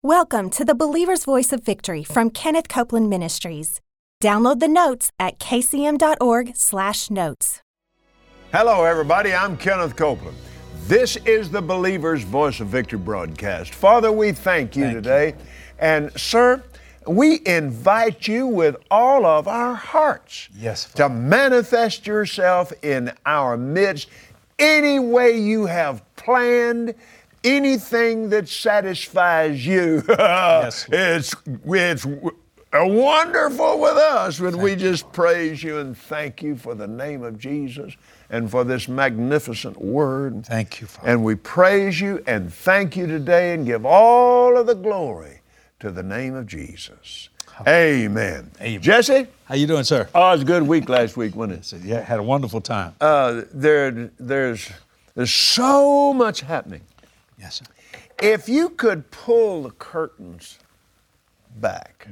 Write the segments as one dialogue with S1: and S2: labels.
S1: Welcome to the Believer's Voice of Victory from Kenneth Copeland Ministries. Download the notes at kcm.org/notes.
S2: Hello, everybody. I'm Kenneth Copeland. This is the Believer's Voice of Victory broadcast. Father, we thank you today. And, sir, we invite you with all of our hearts to manifest yourself in our midst any way you have planned. Anything that satisfies you, it's wonderful with us when we just praise you and thank you for the name of Jesus and for this magnificent word.
S3: Thank you, Father.
S2: And we praise you and thank you today and give all of the glory to the name of Jesus. Amen.
S3: Amen.
S2: Jesse?
S3: How you doing, sir?
S2: Oh, it was a good week last week, wasn't it?
S3: Yeah, had a wonderful time.
S2: There's so much happening.
S3: Yes, sir.
S2: If you could pull the curtains back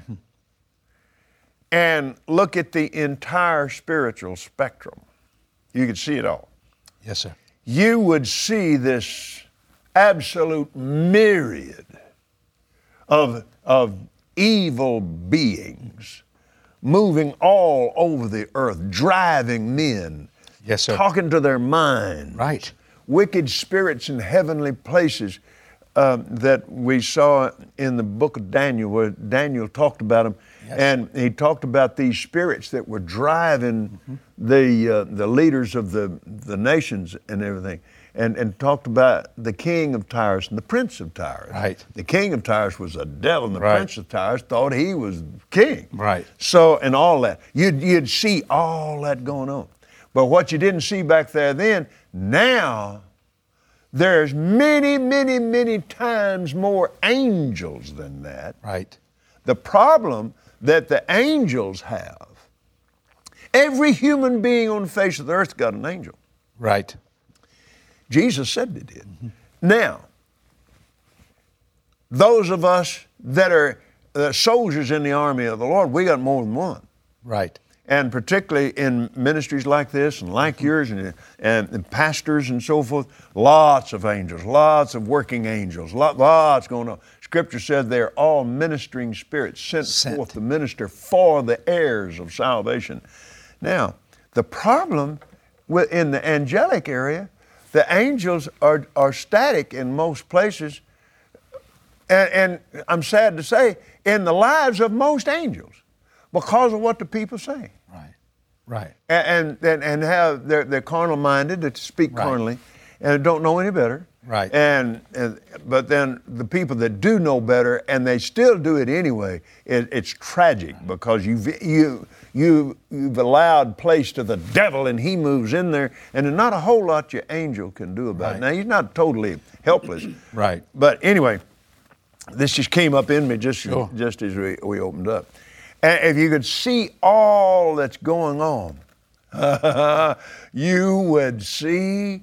S2: and look at the entire spiritual spectrum, you could see it all.
S3: Yes, sir.
S2: You would see this absolute myriad of evil beings moving all over the earth, driving men,
S3: yes, sir,
S2: talking to their minds.
S3: Right.
S2: Wicked spirits in heavenly places that we saw in the book of Daniel, where Daniel talked about them. Yes. And he talked about these spirits that were driving the leaders of the nations and everything, and talked about the king of Tyrus and the prince of Tyrus.
S3: Right.
S2: The king of Tyrus was a devil, and the
S3: right.
S2: prince of Tyrus thought he was king.
S3: Right.
S2: So, and all that. You'd see all that going on. But what you didn't see back there then, now there's many, many, many times more angels than that.
S3: Right.
S2: The problem that the angels have, every human being on the face of the earth got an angel.
S3: Right.
S2: Jesus said they did. Now, those of us that are soldiers in the army of the Lord, we got more than one.
S3: Right.
S2: And particularly in ministries like this and like yours and pastors and so forth, lots of angels, lots of working angels, lots going on. Scripture said they're all ministering spirits sent forth to minister for the heirs of salvation. Now, the problem in the angelic area, the angels are static in most places, and I'm sad to say, in the lives of most angels, because of what the people say.
S3: Right, right.
S2: And how they're carnal minded, that speak carnally, and don't know any better.
S3: Right.
S2: But then the people that do know better and they still do it anyway, it's tragic because you've allowed place to the devil and he moves in there, and there's not a whole lot your angel can do about it. Now he's not totally helpless.
S3: Right.
S2: But anyway, this just came up in me just as we opened up. And if you could see all that's going on, you would see,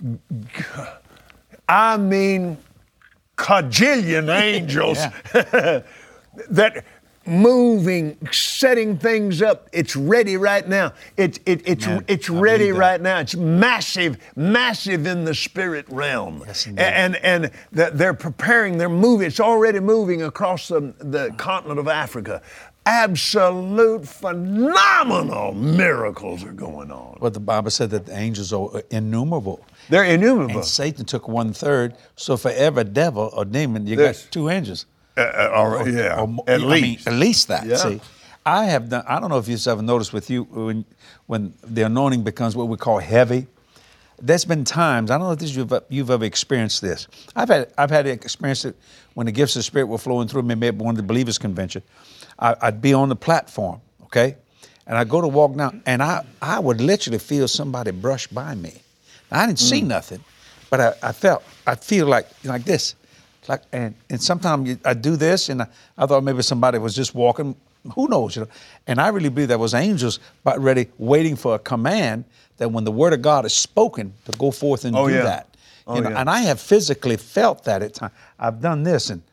S2: I mean, cajillion angels that moving, setting things up. It's ready right now. It's ready right now. It's massive in the spirit realm.
S3: Yes,
S2: and they're preparing. They're moving. It's already moving across the continent of Africa. Absolute phenomenal miracles are going on.
S3: But the Bible said that the angels are innumerable.
S2: They're innumerable.
S3: And Satan took 1/3. So for every devil or demon, you got 2 angels.
S2: At
S3: least that.
S2: Yeah.
S3: See, I have done. I don't know if you've ever noticed with you when the anointing becomes what we call heavy. There's been times, I don't know if you've ever experienced this. I've had experienced it when the gifts of the Spirit were flowing through me at one of the believers' convention. I'd be on the platform, okay? And I'd go to walk down, and I would literally feel somebody brush by me. Now, I didn't see nothing, but I feel like this. Like, and sometimes I do this, and I thought maybe somebody was just walking, who knows, And I really believe that was angels waiting for a command that when the word of God is spoken, to go forth and do that. And I have physically felt that at times. I've done this, and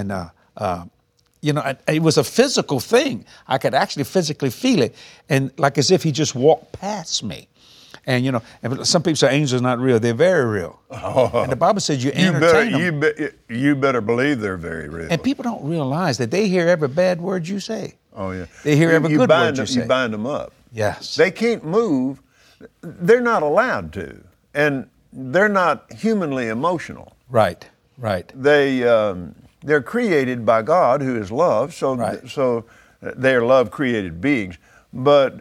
S3: it was a physical thing. I could actually physically feel it, and like as if he just walked past me. And you know, and some people say angels are not real. They're very real. And the Bible says you entertain them.
S2: You better believe they're very real.
S3: And people don't realize that they hear every bad word you say.
S2: Oh yeah.
S3: They hear every good word you say.
S2: You bind them up.
S3: Yes.
S2: They can't move. They're not allowed to, and they're not humanly emotional.
S3: Right. Right.
S2: They're created by God, who is love. So
S3: Right.
S2: so they are love-created beings. But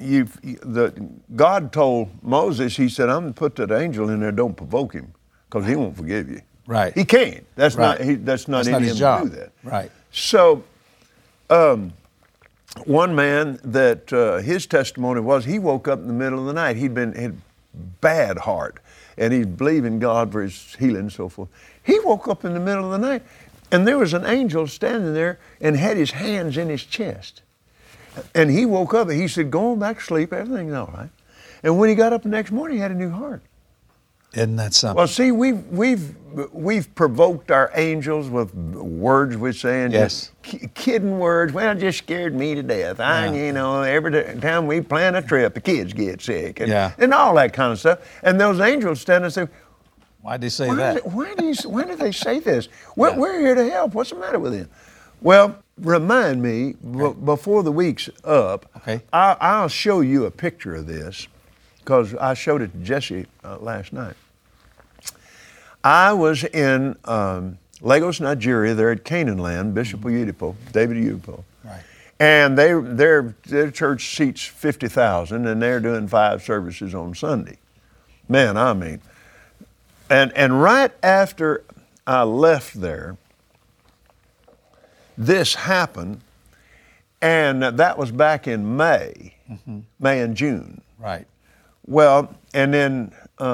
S2: God told Moses, He said, "I'm going to put that angel in there. Don't provoke him, because he won't forgive you."
S3: Right.
S2: He can't. That's
S3: Right.
S2: That's not
S3: That's not
S2: in
S3: his
S2: him
S3: job.
S2: to do that.
S3: Right.
S2: So, one man that his testimony was he woke up in the middle of the night. Had bad heart, and he believed in God for his healing and so forth. He woke up in the middle of the night, and there was an angel standing there and had his hands in his chest. And he woke up and he said, "Go on back to sleep. Everything's all right." And when he got up the next morning, he had a new heart.
S3: Isn't that something?
S2: Well, see, we've provoked our angels with words we say, and
S3: Yes.
S2: just kidding words. Well, it just scared me to death. Every time we plan a trip, the kids get sick, and all that kind of stuff. And those angels stand and say,
S3: Why'd they say that?
S2: Why do they say this? We're here to help. What's the matter with him? Well, remind me before the week's up.
S3: Okay.
S2: I'll show you a picture of this, because I showed it to Jesse last night. I was in Lagos, Nigeria. They're at Canaan Land, Bishop Oyedepo, David Oyedepo.
S3: Right.
S2: And their church seats 50,000, and they're doing 5 services on Sunday. Man, I mean. And right after I left there, this happened, and that was back in May and June.
S3: Right.
S2: Well, and then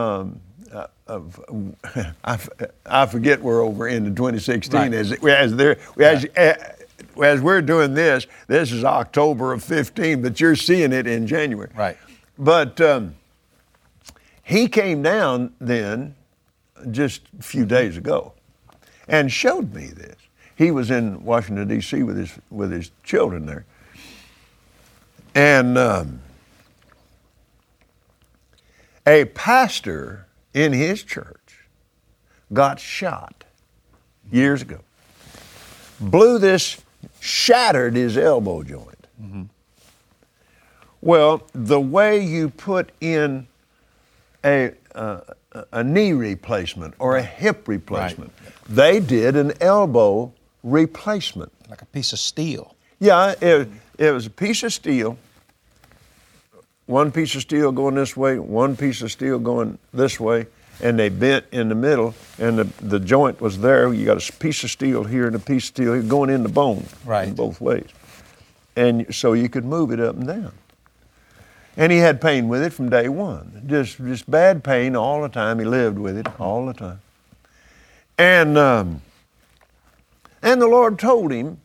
S2: I forget we're over into 2016
S3: Right.
S2: as we're doing this. This is October of 15, but you're seeing it in January.
S3: Right.
S2: But he came down then just a few days ago and showed me this. He was in Washington, D.C. with his children there. And a pastor in his church got shot years ago. Shattered his elbow joint. Mm-hmm. Well, the way you put in a knee replacement or a hip replacement, they did an elbow replacement.
S3: Like a piece of steel.
S2: Yeah, it was a piece of steel. One piece of steel going this way, one piece of steel going this way, and they bent in the middle, and the joint was there. You got a piece of steel here and a piece of steel here going in the bone in both ways. And so you could move it up and down. And he had pain with it from day one, just bad pain all the time. He lived with it all the time. And the Lord told him,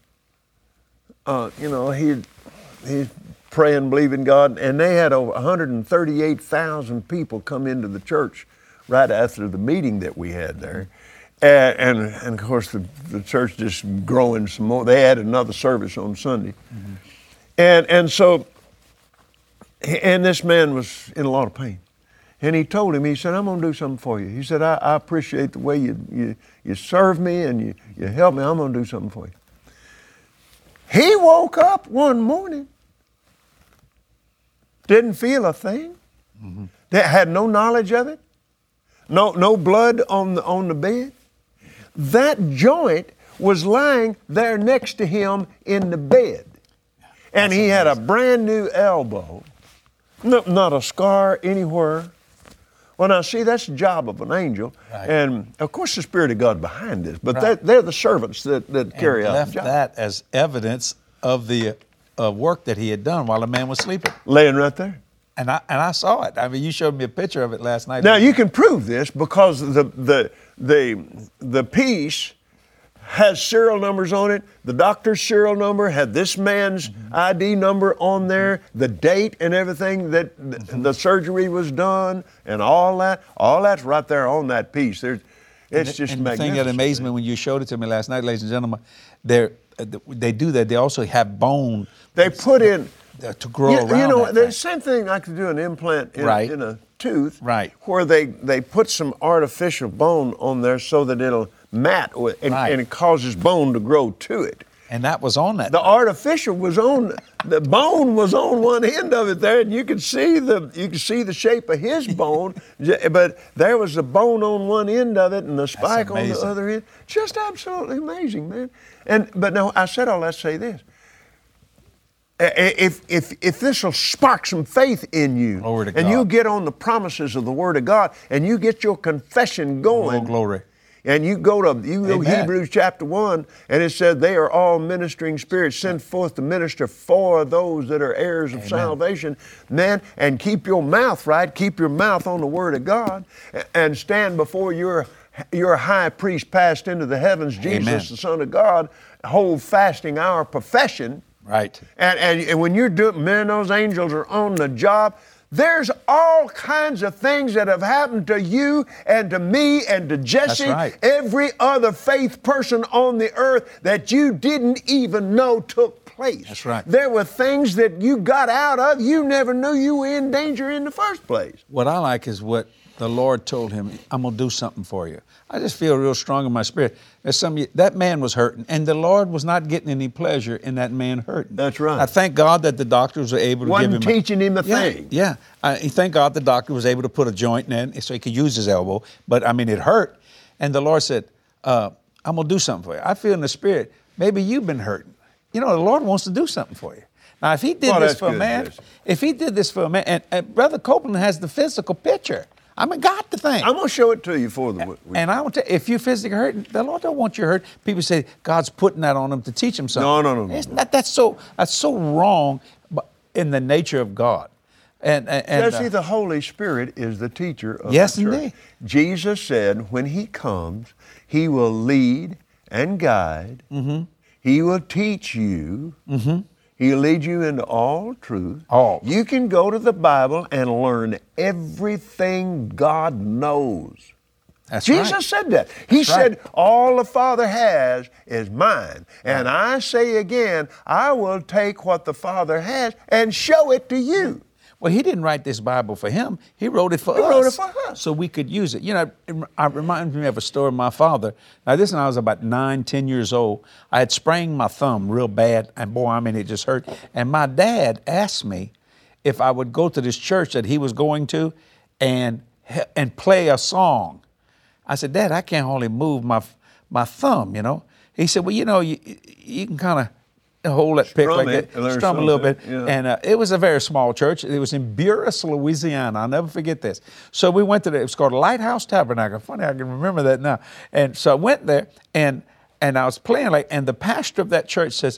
S2: he's praying, believing God, and they had over 138,000 people come into the church right after the meeting that we had there. And of course, the church just growing some more. They had another service on Sunday. Mm-hmm. And this man was in a lot of pain. And he told him, he said, "I'm going to do something for you." He said, I appreciate the way you serve me and you help me. I'm going to do something for you. He woke up one morning, didn't feel a thing, had no knowledge of it, no blood on the bed. That joint was lying there next to him in the bed. And he had a brand new elbow, not a scar anywhere. Well, now, see, that's the job of an angel. Right. And, of course, the Spirit of God behind this. But they're the servants that carry out the job.
S3: Left that as evidence of the work that he had done while the man was sleeping.
S2: Laying right there.
S3: And I saw it. I mean, you showed me a picture of it last night.
S2: Now, you can prove this because the piece has serial numbers on it. The doctor's serial number had this man's ID number on there, the date and everything that the surgery was done, and all that's right there on that piece. It's just magnificent.
S3: The thing that amazed me when you showed it to me last night, ladies and gentlemen, they do that. They also have bone.
S2: They put in
S3: to grow around.
S2: The same thing I could do an implant in a tooth,
S3: Right.
S2: where they put some artificial bone on there so that it'll mat and it causes bone to grow to it.
S3: And that was on that.
S2: The artificial was on, the bone was on one end of it there, and you could see the shape of his bone, but there was a bone on one end of it and the spike on the other end. Just absolutely amazing, man. But no, I said all that to say this. If this will spark some faith in you, and you get on the promises of the Word of God, and you get your confession going,
S3: oh, glory.
S2: And you go Hebrews chapter 1, and it said they are all ministering spirits sent forth to minister for those that are heirs of salvation. Man, and keep your mouth right, keep your mouth on the Word of God, and stand before your high priest passed into the heavens, Jesus, the Son of God, hold fasting our profession.
S3: Right.
S2: And when you're doing, man, those angels are on the job. There's all kinds of things that have happened to you and to me and to Jesse, every other faith person on the earth that you didn't even know took place.
S3: That's right.
S2: There were things that you got out of you never knew you were in danger in the first place.
S3: What I like is what the Lord told him, I'm going to do something for you. I just feel real strong in my spirit. That man was hurting, and the Lord was not getting any pleasure in that man hurting.
S2: That's right.
S3: I thank God that the doctors were able to give him...
S2: teaching him a thing.
S3: Yeah. Thank God the doctor was able to put a joint in so he could use his elbow. But, I mean, it hurt. And the Lord said, I'm going to do something for you. I feel in the spirit, maybe you've been hurting. You know, the Lord wants to do something for you. Now, if he did this for a man, and Brother Copeland has the physical picture. I mean, got the thing.
S2: I'm going to show it to you for the week.
S3: And I will tell you, if you're physically hurting, the Lord don't want you hurt. People say God's putting that on them to teach them something.
S2: No.
S3: That's so wrong in the nature of God.
S2: See, the Holy Spirit is the teacher of
S3: yes,
S2: the church.
S3: Indeed.
S2: Jesus said when He comes, He will lead and guide. Mm-hmm. He will teach you. Mm-hmm. He'll lead you into all truth. You can go to the Bible and learn everything God knows.
S3: That's
S2: Jesus
S3: right.
S2: said that. He said, all the Father has is mine. And I say again, I will take what the Father has and show it to you.
S3: Well, he didn't write this Bible for him. He wrote it for us.
S2: He wrote it for us.
S3: So we could use it. You know, it reminds me of a story of my father. Now, this when I was about 9, 10 years old. I had sprained my thumb real bad, and boy, I mean, it just hurt. And my dad asked me if I would go to this church that he was going to and play a song. I said, Dad, I can't hardly move my thumb, you know. He said, well, you know, you can kind of hold that pick like that, strum a little bit. Yeah. And it was a very small church. It was in Buras, Louisiana. I'll never forget this. So we went to it was called Lighthouse Tabernacle. Funny, I can remember that now. And so I went there, and I was playing and the pastor of that church says,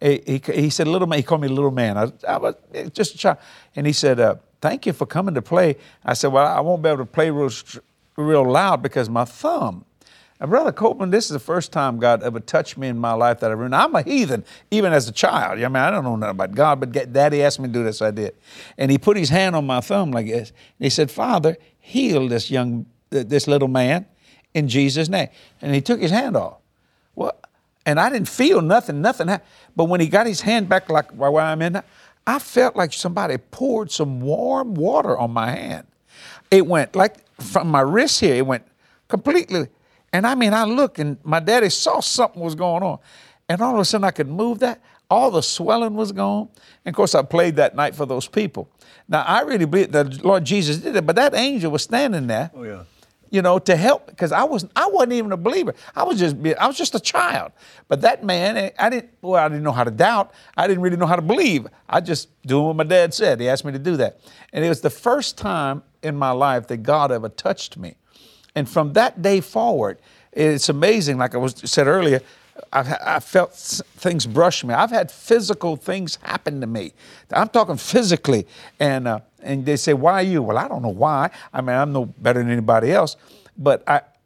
S3: he said, little man, he called me little man. I was just a child. And he said, thank you for coming to play. I said, well, I won't be able to play real loud because my thumb. And Brother Copeland, this is the first time God ever touched me in my life that I remember. I'm a heathen, even as a child. I mean, I don't know nothing about God, but Daddy asked me to do this, so I did. And he put his hand on my thumb like this. And he said, Father, heal this little man in Jesus' name. And he took his hand off. Well, and I didn't feel nothing happened. But when he got his hand back like where I'm in, I felt like somebody poured some warm water on my hand. It went like from my wrist here, it went completely. And I mean, I looked, and my daddy saw something was going on. And all of a sudden, I could move that. All the swelling was gone. And, of course, I played that night for those people. Now, I really believe that Lord Jesus did it, but that angel was standing there, you know, to help, because I wasn't even a believer. I was just a child. But that man, I didn't know how to doubt. I didn't really know how to believe. I just doing what my dad said. He asked me to do that. And it was the first time in my life that God ever touched me. And from that day forward, it's amazing. Like I said earlier, I felt things brush me. I've had physical things happen to me. I'm talking physically. And they say, why you? Well, I don't know why. I mean, I'm no better than anybody else. But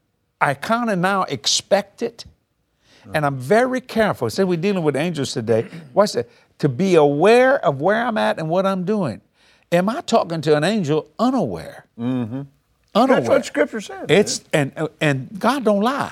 S3: I kind of now expect it. And I'm very careful. Say we're dealing with angels today. Watch that. To be aware of where I'm at and what I'm doing. Am I talking to an angel unaware? Mm-hmm. Unaware.
S2: That's what Scripture says.
S3: It's and God don't lie,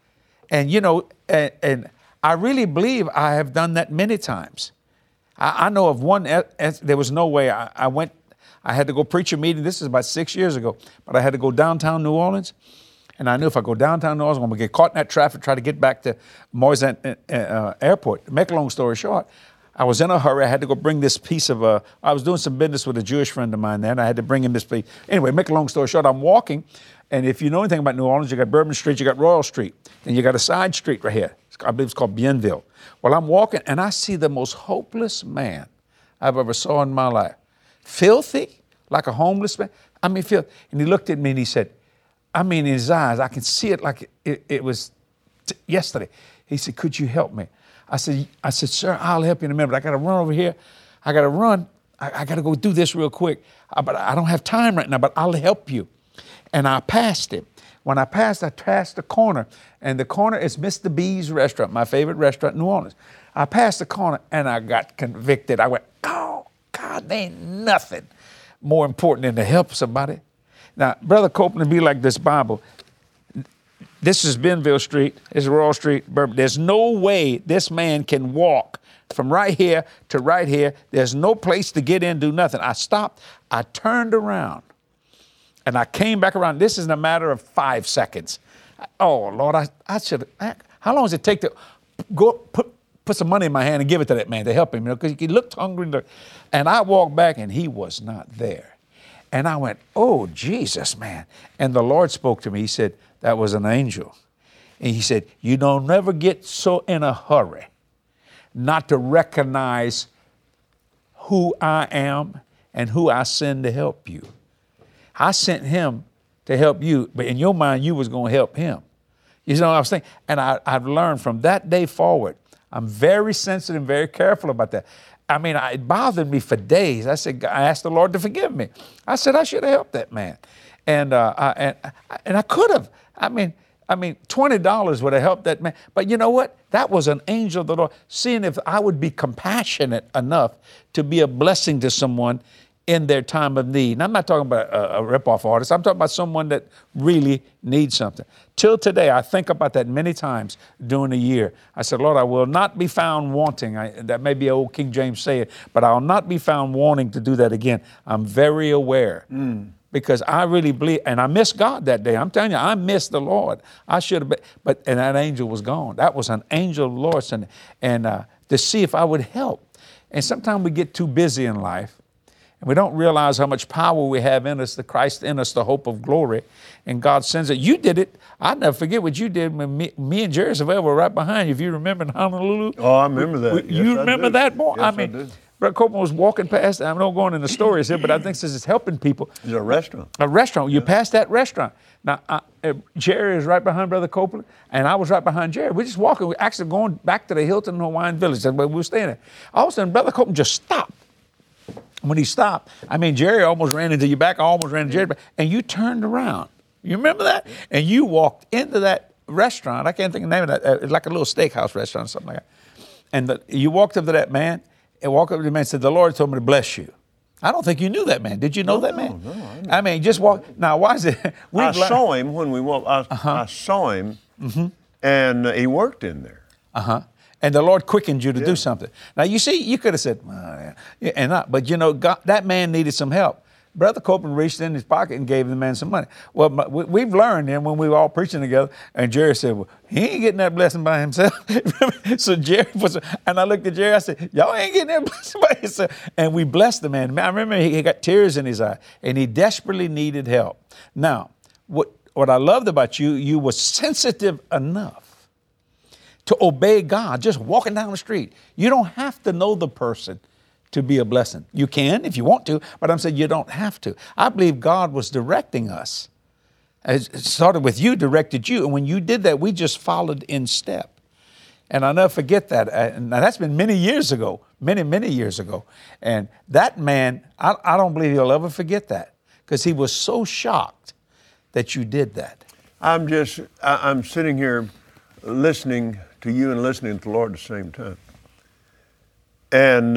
S3: and you know, and I really believe I have done that many times. I know of one. There was no way I went. I had to go preach a meeting. This is about 6 years ago, but I had to go downtown New Orleans. And I knew if I go downtown New Orleans, I'm going to get caught in that traffic, try to get back to Moisant Airport. To make a long story short, I was in a hurry. I had to go bring this piece of, I was doing some business with a Jewish friend of mine there, and I had to bring him this piece. Anyway, make a long story short, I'm walking, and if you know anything about New Orleans, you got Bourbon Street, you got Royal Street, and you got a side street right here. I believe it's called Bienville. Well, I'm walking, and I see the most hopeless man I've ever saw in my life. Filthy, like a homeless man. I mean, and he looked at me and he said, I mean, in his eyes, I can see it like it was yesterday. He said, could you help me? I said, sir, I'll help you in a minute, but I got to run over here. I got to run. I got to go do this real quick. But I don't have time right now, but I'll help you. And I passed him. When I passed the corner, and the corner is Mr. B's restaurant, my favorite restaurant in New Orleans. I passed the corner, and I got convicted. I went, oh, God, there ain't nothing more important than to help somebody. Now, Brother Copeland, be like this Bible. This is Bienville Street. This is Royal Street. There's no way this man can walk from right here to right here. There's no place to get in, do nothing. I stopped. I turned around, and I came back around. This is in a matter of 5 seconds. Oh, Lord, I should have. How long does it take to go put some money in my hand and give it to that man to help him? Because he looked hungry. And I walked back, and he was not there. And I went, oh, Jesus, man. And the Lord spoke to me. He said, that was an angel. And he said, you don't never get so in a hurry not to recognize who I am and who I send to help you. I sent him to help you, but in your mind, you was going to help him. You know what I was saying? And I've learned from that day forward, I'm very sensitive, very careful about that. I mean, it bothered me for days. I asked the Lord to forgive me. I said, I should have helped that man. And I could have. I mean, $20 would have helped that man. But you know what? That was an angel of the Lord, seeing if I would be compassionate enough to be a blessing to someone in their time of need. And I'm not talking about a rip-off artist. I'm talking about someone that really needs something. Till today, I think about that many times during the year. I said, Lord, I will not be found wanting. That may be an old King James saying, but I'll not be found wanting to do that again. I'm very aware. Because I really believe, and I missed God that day. I'm telling you, I missed the Lord. I should have been, and that angel was gone. That was an angel of the Lord, and to see if I would help. And sometimes we get too busy in life, and we don't realize how much power we have in us, the Christ in us, the hope of glory, and God sends it. You did it. I'll never forget what you did when me and Jerry Savelle were right behind you. If you remember in Honolulu.
S2: Oh, I remember that.
S3: You remember that, boy?
S2: Yes, I did.
S3: Brother Copeland was walking past, I'm not going into the stories here, but I think this is helping people.
S2: It's a restaurant.
S3: A restaurant. You passed that restaurant. Now, Jerry is right behind Brother Copeland, and I was right behind Jerry. We're just walking. We're actually going back to the Hilton Hawaiian Village. That's where we were staying at. All of a sudden, Brother Copeland just stopped. When he stopped, Jerry almost ran into your back. I almost ran into Jerry, and you turned around. You remember that? And you walked into that restaurant. I can't think of the name of that. It's like a little steakhouse restaurant or something like that. And you walked up to that man, and walked up to the man and said, the Lord told me to bless you. I don't think you knew that man. Did you know that man?
S2: No, I didn't.
S3: Just walk. Now, why is it?
S2: I saw him when we walked. I saw him, and he worked in there.
S3: And the Lord quickened you to do something. Now, you see, you could have said, but you know, God, that man needed some help. Brother Copeland reached in his pocket and gave the man some money. Well, we've learned then when we were all preaching together, and Jerry said, well, he ain't getting that blessing by himself. So Jerry and I looked at Jerry, I said, y'all ain't getting that blessing by yourself. And we blessed the man. I remember he got tears in his eye, and he desperately needed help. Now, what I loved about you, you were sensitive enough to obey God, just walking down the street. You don't have to know the person to be a blessing. You can if you want to, but I'm saying you don't have to. I believe God was directing us. It started with you, directed you, and when you did that, we just followed in step. And I'll never forget that. Now, that's been many years ago, many years ago. And that man, I don't believe he'll ever forget that, because he was so shocked that you did that.
S2: I'm sitting here listening to you and listening to the Lord at the same time. And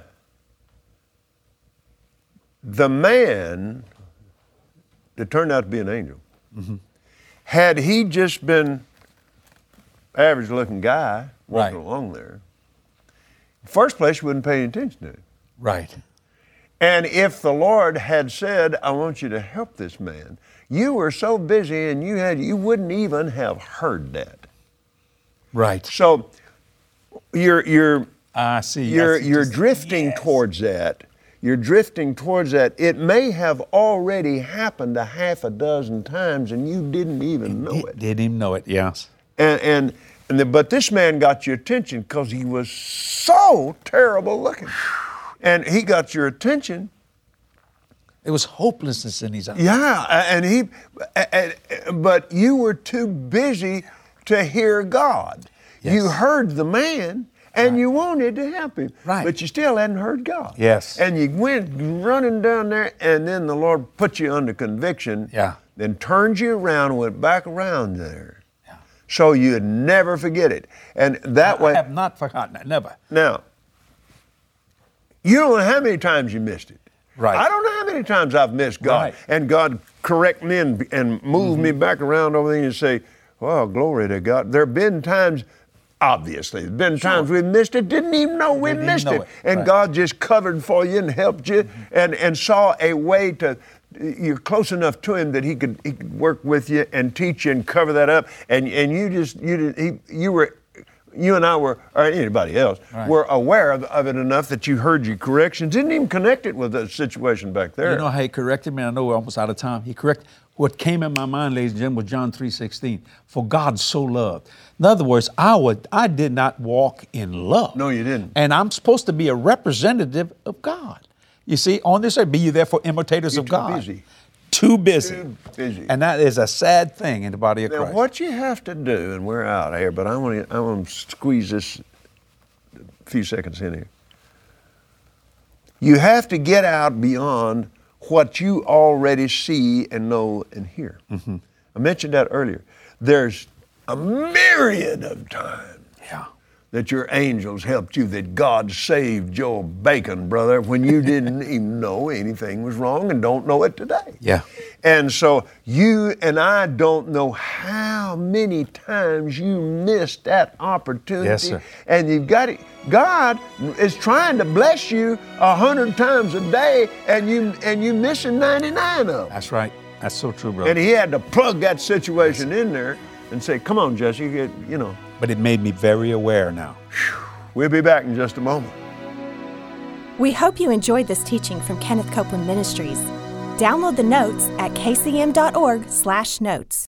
S2: the man that turned out to be an angel, had he just been average looking guy walking along there, first place you wouldn't pay any attention to him.
S3: Right.
S2: And if the Lord had said, I want you to help this man, you were so busy and you wouldn't even have heard that.
S3: Right.
S2: So you're
S3: I see.
S2: You're drifting towards that. You're drifting towards that. It may have already happened a half a dozen times and you didn't even know it.
S3: Didn't even know it, yes.
S2: But this man got your attention because he was so terrible looking. And he got your attention.
S3: It was hopelessness in his eyes.
S2: Yeah, but you were too busy to hear God.
S3: Yes.
S2: You heard the man, and you wanted to help him.
S3: Right.
S2: But you still hadn't heard God.
S3: Yes.
S2: And you went running down there, and then the Lord put you under conviction.
S3: Yeah.
S2: Then turned you around and went back around there. Yeah. So you'd never forget it. And that way.
S3: I have not forgotten it, never.
S2: Now, you don't know how many times you missed it.
S3: Right.
S2: I don't know how many times I've missed God.
S3: Right.
S2: And God correct me and move me back around over there and say, well, glory to God. There have been times, obviously, there have been times we missed it, didn't even know we missed it. And God just covered for you and helped you and saw a way to, you're close enough to Him that He could work with you and teach you and cover that up. And you and I were, or anybody else, were aware of it enough that you heard your corrections, didn't even connect it with the situation back there.
S3: You know how He corrected me? I know we're almost out of time. He corrected. What came in my mind, ladies and gentlemen, was John 3:16. For God so loved. In other words, I did not walk in love.
S2: No, you didn't.
S3: And I'm supposed to be a representative of God. You see, on this earth, be you therefore imitators of God.
S2: Busy.
S3: Too busy.
S2: Too busy.
S3: And that is a sad thing in the body of Christ.
S2: Now, what you have to do, and we're out here, but I want to squeeze this a few seconds in here. You have to get out beyond what you already see and know and hear. Mm-hmm. I mentioned that earlier. There's a myriad of times that your angels helped you, that God saved your bacon, brother, when you didn't even know anything was wrong and don't know it today.
S3: Yeah.
S2: And so you and I don't know how many times you missed that opportunity.
S3: Yes, sir.
S2: And you've got it. God is trying to bless you 100 times a day, and you missing 99 of them.
S3: That's right. That's so true, brother.
S2: And He had to plug that situation in there and say, come on, Jesse,
S3: But it made me very aware now.
S2: We'll be back in just a moment.
S1: We hope you enjoyed this teaching from Kenneth Copeland Ministries. Download the notes at kcm.org/notes.